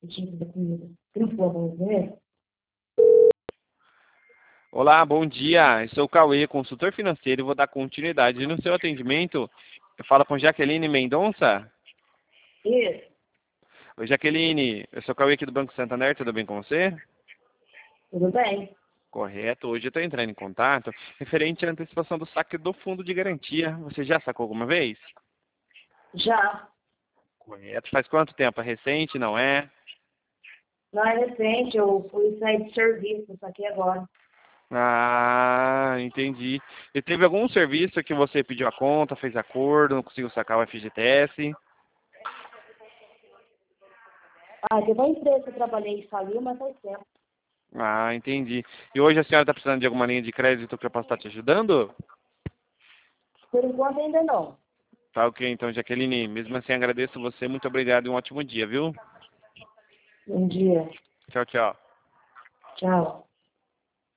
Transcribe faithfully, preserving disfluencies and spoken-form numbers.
tipo da comida. Não for bom comer? Olá, bom dia. Eu sou o Cauê, consultor financeiro, e vou dar continuidade no seu atendimento. Eu falo com Jaqueline Mendonça. Isso, Oi, Jaqueline. Eu sou o Cauê aqui do Banco Santander, tudo bem com você? tudo bem? Correto. Hoje eu estou entrando em contato referente à antecipação do saque do fundo de garantia. Você já sacou alguma vez? Já. Correto. Faz quanto tempo? É recente, não é? Não é recente, eu fui sair de serviço, só que agora. Ah, entendi. E teve algum serviço que você pediu a conta, fez acordo, não conseguiu sacar o F G T S? Ah, teve uma empresa que eu trabalhei e faliu, mas faz tempo. Ah, entendi. E hoje a senhora está precisando de alguma linha de crédito que eu possa estar te ajudando? Por enquanto ainda não. Tá ok, então, Jaqueline. Mesmo assim, agradeço você. Muito obrigado e um ótimo dia, viu? Um dia. Tchau, tchau. Tchau.